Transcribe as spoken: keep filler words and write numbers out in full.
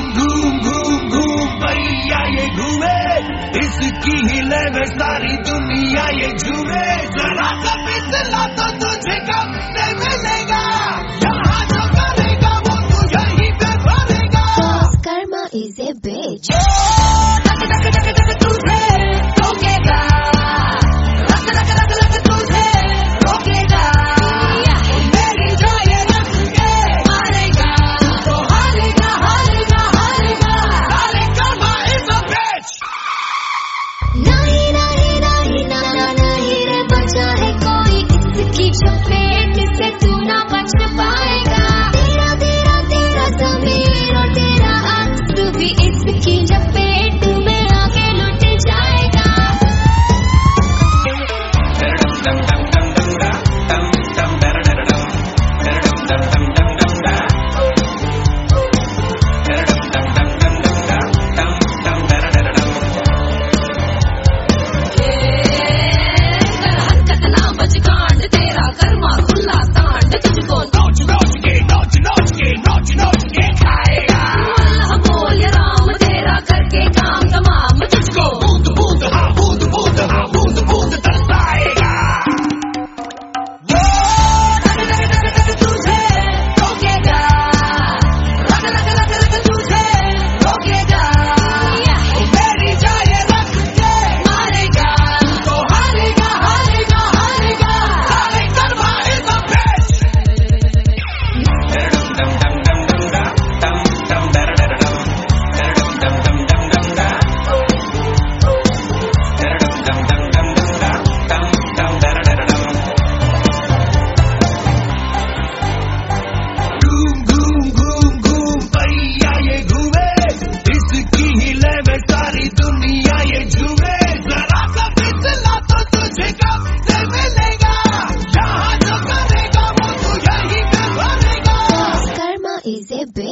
घूम घूम घूम भैया ये घूमे, इसकी हिले में सारी दुनिया ये झूमे। जरा सा फिसला तो तुझे कब से मिलेगा, यहाँ जो करेगा वो तू यहीं पे भरेगा। Karma is a bitch. रख रख रख रख तुझे रोकेगा, रख रख रख रख तुझे रोकेगा। मेरी जाए रख के मारेगा, तो हारेगा हारेगा हारेगा। सारे कर्मा इज अ बिच। नहीं नहीं नहीं ना ना नहीं रे बचा है कोई इसकी चपेट से तू ना बच पाएगा। तेरा तेरा तेरा ज़मीर और तेरा अक्स भी इसकी चपेट में आके लुट जाएगा। Is a bit